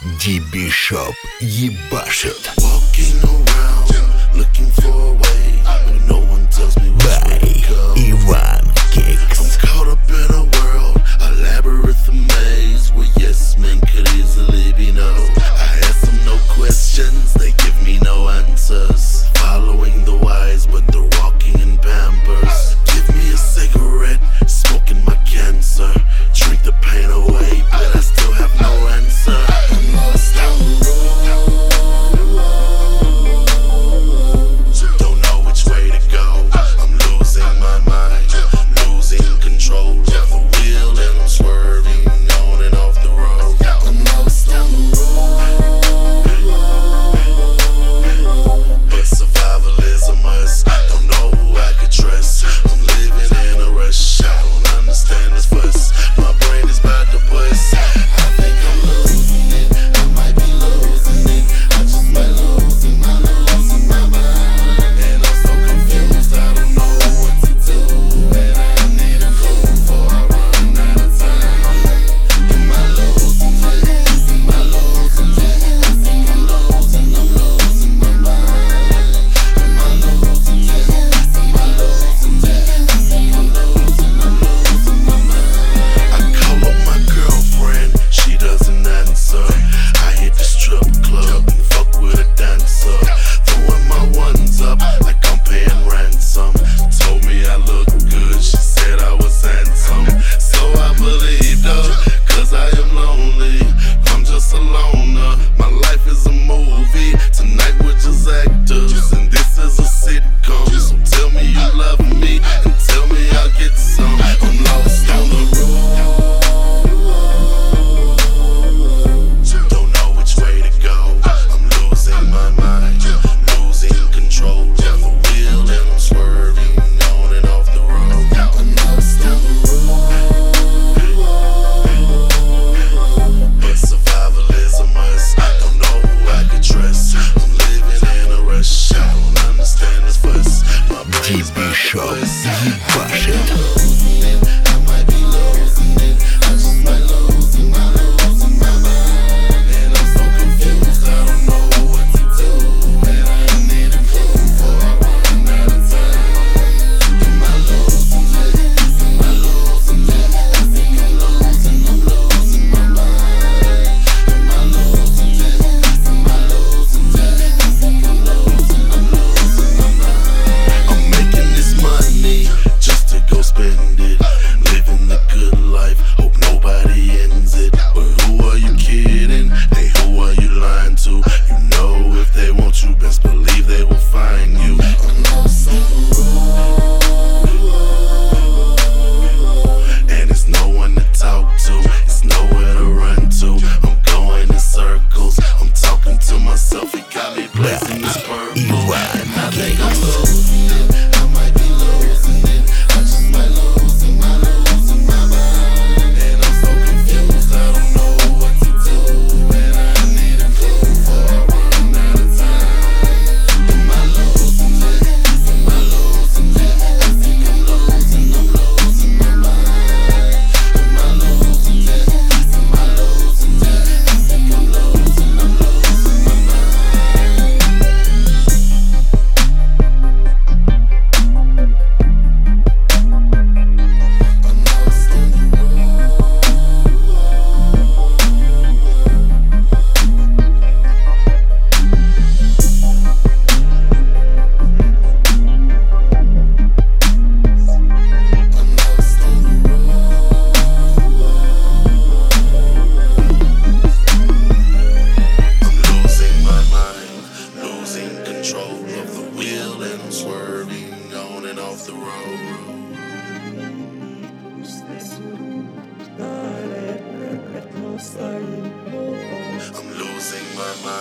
DB Shop ебашит. Walking around, looking for a way, but no one tells me which way to go. Иван Кекс. I'm caught up in a world, a labyrinth of maze, where yes men could easily be no. I ask them no questions, they give me no answers. Following the wise, but they're walking in Pampers. Give me a cigarette, smoking my cancer. Drink the pain away, but I still have no answer. I'm lost on the road, don't know which way to go. I'm losing my mind, losing control of the wheel, and I'm swerving on and off the road. I'm lost on the road, but survival is a must. Don't know who I could trust. I'm living in a rush, I don't understand this fuss. My brain is about to bust. I think I'm losing it, I might be losing it. I just might losing my mind. And I'm so confused, I don't know what to do. And I need a clue before I run out of time. Am I losing it? Am I losing it? I think I'm losing my mind. Am I losing it? Am I losing it? I think I'm losing my mind. I call up my girlfriend, she doesn't answer. I hit the strip club and fuck with a dancer. Throwing my ones up like I'm paying ransom. Told me I look good, she said I was handsome. So I believed her, cause I am lonely. I'm just a loner, my life is a movie. Tonight we're just actors, and this is a sitcom. So tell me you love me, and tell me I'll get some. I'm lost on the road, don't know which way to go. I'm losing my mind, losing control of the wheel, and I'm swerving on and off the road. I'm lost on the road, but survival is a must. Don't know who I could trust. I'm living in a rush, I don't understand this fuss. My brain is DB about to Shop bust. ебашит. Losing it, I might be losing it. I just might losing my mind. And I'm so confused, I don't know what to do. And I need a clue before I run out of time. Am I losing it? Am I losing it? I think I'm losing my mind. Am I losing it? Am I losing it? I think I'm losing my mind. I'm making this money just to go spend it. Living the good life, hope nobody ends it. But who are you kidding? Hey, who are you lying to? You know if they want you, best believe they will find you. I'm lost on the road, and it's no one to talk to, it's nowhere to run to. I'm going in circles, I'm talking to myself, it got me blazing this purple. Иван I think Кекс. I'm losing it, I might be losing it. I just might losing my mind. And I'm so confused, I don't know what to do. And I need a clue before I run out of time. Am I losing it? Am I losing it? I think I'm losing my mind. Am I losing it? Am I losing it? I think I'm losing my mind. I'm lost on the I'm lost on the I'm losing my mind, losing control of the wheel, and I'm swerving on and off the road. I'm losing my mind.